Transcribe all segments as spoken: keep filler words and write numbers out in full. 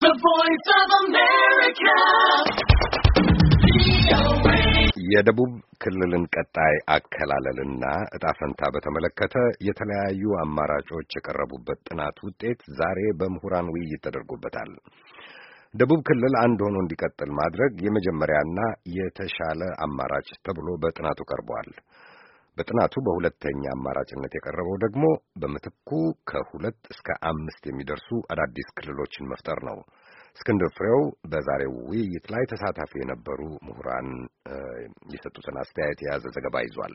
The Voice of America. የደቡብ ክልልን ቀጣይ አከላለልና ዕጣ ፈንታ በተመለከተ የተለያዩ አማራጮች የቀረቡበት ጥናት ውጤት ዛሬ በምሁራን ውይይት ተደርጎበታል። ደቡብ ክልል አንድ ሆኖ እንዲቀጥል ማድረግ የመጀመሪያና የተሻለ አማራጭ ተብሎ በጥናቱ ቀርቧል። በጥናቱ በሁለተኛ አማራጭነት የቀረበው ደግሞ በምትኩ ከሁለት እስከ አምስት የሚደርሱ አዳዲስ ክልሎችን መፍጠር ነው። እስክንድር ፍሬው በዛሬው ውይይት ላይ ተሳታፊ የነበሩ ምሁራን የሰጡትን አስተያየት የያዘ ዘገባ ይዟል።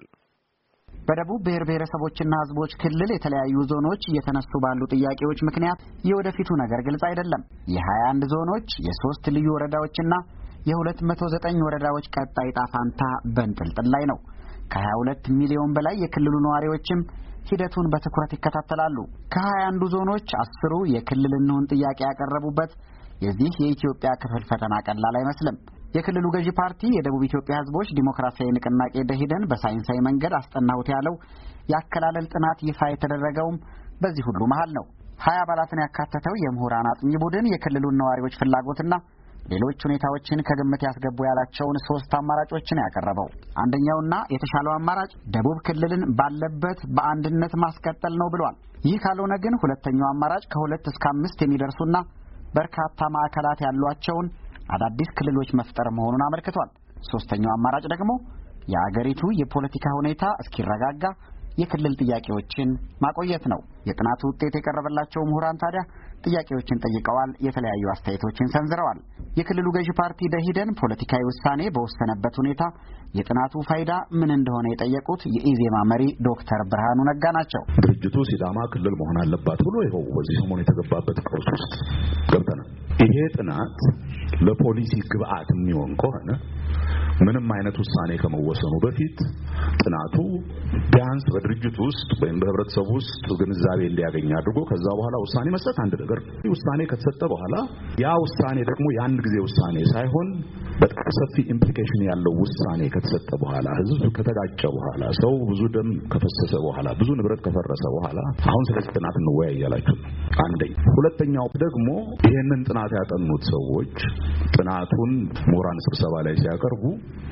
በደቡብ ብሔር ብሔረሰቦችና ሕዝቦች ክልል የተለያዩ ዞኖች እየተነሱ ባሉ ጥያቄዎች ምክንያት የወደፊቱ ነገር ግልጽ አይደለም። የሀያ አንድ ዞኖች የሶስት ልዩ ወረዳዎችና የሁለት መቶ ዘጠኝ ወረዳዎች ቀጣይ ዕጣ ፈንታ በእንጥልጥል ላይ ነው። ከሀያ ሁለት ሚሊዮን በላይ የክልሉ ነዋሪዎችም ሂደቱን በትኩረት ይከታተላሉ። ከሀያ አንዱ ዞኖች አስሩ የክልልነቱን ጥያቄ ያቀረቡበት የዚህ የኢትዮጵያ ክፍል ፈተና ቀላል አይመስልም። የክልሉ ገዢ ፓርቲ የደቡብ ኢትዮጵያ ሕዝቦች ዲሞክራሲያዊ ንቅናቄ ደኢህዴን በሳይንሳዊ መንገድ አስጠናሁት ያለው የአከላለል ጥናት ይፋ የተደረገውም በዚህ ሁሉ መሃል ነው። ሀያ አባላትን ያካተተው የምሁራን አጥኚ ቡድን የክልሉን ነዋሪዎች ፍላጎትና ሌሎች ሁኔታዎችን ከግምት ያስገቡ ያላቸውን ሶስት አማራጮችን ያቀረበው አንደኛውና የተሻለው አማራጭ ደቡብ ክልልን ባለበት በአንድነት ማስቀጠል ነው ብሏል። ይህ ካልሆነ ግን ሁለተኛው አማራጭ ከሁለት እስከ አምስት የሚደርሱና በርካታ ማዕከላት ያሏቸውን አዳዲስ ክልሎች መፍጠር መሆኑን አመልክቷል። ሶስተኛው አማራጭ ደግሞ የአገሪቱ የፖለቲካ ሁኔታ እስኪረጋጋ የክልል ጥያቄዎችን ማቆየት ነው። የጥናቱ ውጤት የቀረበላቸው ምሁራን ታዲያ ጥያቄዎችን ጠይቀዋል፣ የተለያዩ አስተያየቶችን ሰንዝረዋል። የክልሉ ገዢ ፓርቲ ደኢህዴን ፖለቲካዊ ውሳኔ በወሰነበት ሁኔታ የጥናቱ ፋይዳ ምን እንደሆነ የጠየቁት የኢዜማ መሪ ዶክተር ብርሃኑ ነጋ ናቸው። ድርጅቱ ሲዳማ ክልል መሆን አለባት ብሎ ይኸው በዚህ ሰሞን የተገባበት ቀውስ ውስጥ ገብተናል። ይሄ ጥናት ለፖሊሲ ግብአት የሚሆን ከሆነ ምንም አይነት ውሳኔ ከመወሰኑ በፊት ጥናቱ ቢያንስ በድርጅቱ ውስጥ ወይም በህብረተሰቡ ውስጥ ግንዛቤ እንዲያገኝ አድርጎ ከዛ በኋላ ውሳኔ መስጠት አንድ ነገር። ውሳኔ ከተሰጠ በኋላ ያ ውሳኔ ደግሞ የአንድ ጊዜ ውሳኔ ሳይሆን በጣም ሰፊ ኢምፕሊኬሽን ያለው ውሳኔ ከተሰጠ በኋላ ህዝብ ከተጋጨ በኋላ ሰው ብዙ ደም ከፈሰሰ በኋላ ብዙ ንብረት ከፈረሰ በኋላ አሁን ስለዚህ ጥናት እንወያይ ያላችሁ አንደኛ። ሁለተኛው ደግሞ ይሄንን ጥናት ያጠኑት ሰዎች ጥናቱን ምሁራን ስብሰባ ላይ ሲያቀርቡ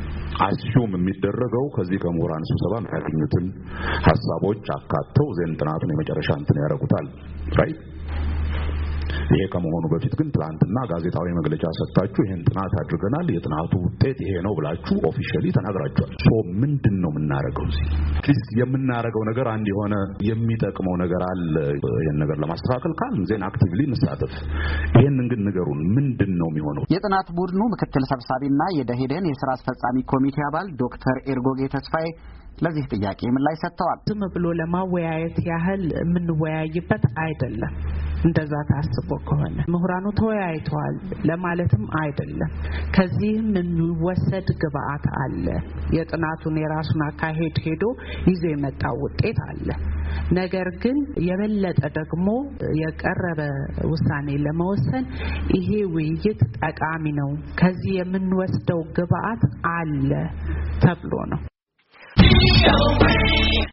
አስዩም የሚደረገው ከዚህ ከምሁራን ስብሰባ የሚያገኙትን ሐሳቦች አካተው ዘን ጥናቱን የመጨረሻ እንትን ያደርጉታል ራይት። ይሄ ከመሆኑ በፊት ግን ትላንትና ጋዜጣዊ መግለጫ ሰጥታችሁ ይሄን ጥናት አድርገናል የጥናቱ ውጤት ይሄ ነው ብላችሁ ኦፊሻሊ ተናግራችኋል። ሶ ምንድነው የምናረጋው? እዚህ ፕሊዝ የምናረጋው ነገር አንድ የሆነ የሚጠቅመው ነገር አለ። ይሄን ነገር ለማስተካከል ካል ዜን አክቲቭሊ እንሳተፍ። ይሄንን ግን ነገሩን ምንድነው የሚሆነው? የጥናት ቡድኑ ምክትል ሰብሳቢና የደኢህዴን የሥራ አስፈጻሚ ኮሚቴ አባል ዶክተር ኤርጎጌ ተስፋዬ ለዚህ ጥያቄ ምላሽ ሰጥተዋል። ዝም ብሎ ለማወያየት ያህል የምንወያይበት አይደለም። እንደዛ ታስቦ ከሆነ ምሁራኑ ተወያይተዋል ለማለትም አይደለም። ከዚህም የሚወሰድ ግብአት አለ። የጥናቱን የራሱን አካሄድ ሄዶ ይዞ የመጣው ውጤት አለ። ነገር ግን የበለጠ ደግሞ የቀረበ ውሳኔ ለመወሰን ይሄ ውይይት ጠቃሚ ነው፣ ከዚህ የምንወስደው ግብአት አለ ተብሎ ነው።